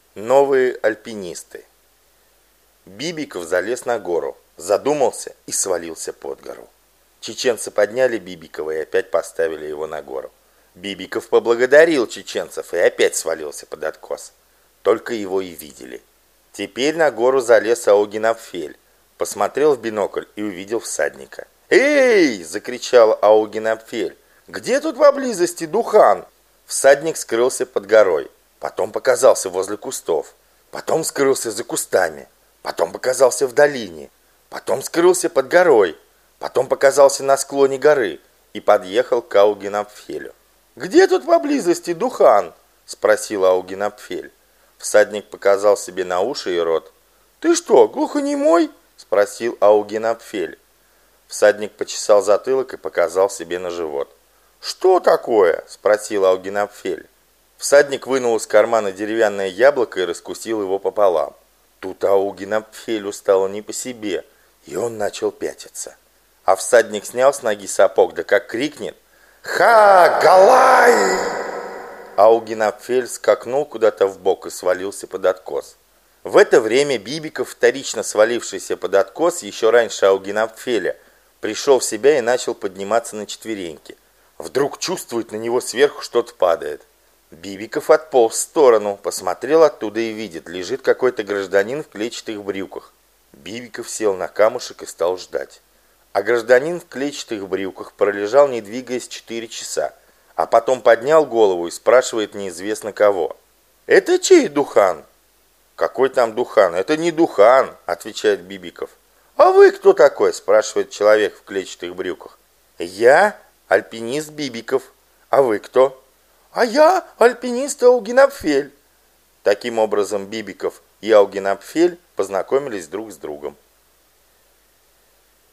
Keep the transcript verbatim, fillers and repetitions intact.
Новые альпинисты. Бибиков залез на гору, задумался и свалился под гору. Чеченцы подняли Бибикова и опять поставили его на гору. Бибиков поблагодарил чеченцев и опять свалился под откос. Только его и видели. Теперь на гору залез Аугенапфель, посмотрел в бинокль и увидел всадника. «Эй!» – закричал Аугенапфель. «Где тут поблизости Духан?» Всадник скрылся под горой, потом показался возле кустов, потом скрылся за кустами, потом показался в долине, потом скрылся под горой, потом показался на склоне горы и подъехал к Аугенапфелю. «Где тут поблизости Духан?» – спросил Аугенапфель. Всадник показал себе на уши и рот. «Ты что, глухонемой?» – спросил Аугенапфель. Всадник почесал затылок и показал себе на живот. «Что такое?» – спросил Аугенапфель. Всадник вынул из кармана деревянное яблоко и раскусил его пополам. Тут Аугенапфелю стало не по себе, и он начал пятиться. А всадник снял с ноги сапог, да как крикнет: «Ха, Галай!» Аугенапфель скакнул куда-то вбок и свалился под откос. В это время Бибиков, вторично свалившийся под откос еще раньше Аугенапфеля, пришел в себя и начал подниматься на четвереньки. Вдруг чувствует, на него сверху что-то падает. Бибиков отполз в сторону, посмотрел оттуда и видит, лежит какой-то гражданин в клетчатых брюках. Бибиков сел на камушек и стал ждать. А гражданин в клетчатых брюках пролежал, не двигаясь, четыре часа, а потом поднял голову и спрашивает неизвестно кого. «Это чей Духан?» «Какой там Духан? Это не Духан», отвечает Бибиков. «А вы кто такой?» спрашивает человек в клетчатых брюках. «Я альпинист Бибиков. А вы кто?» «А я альпинист Аугенапфель». Таким образом Бибиков и Аугенапфель познакомились друг с другом.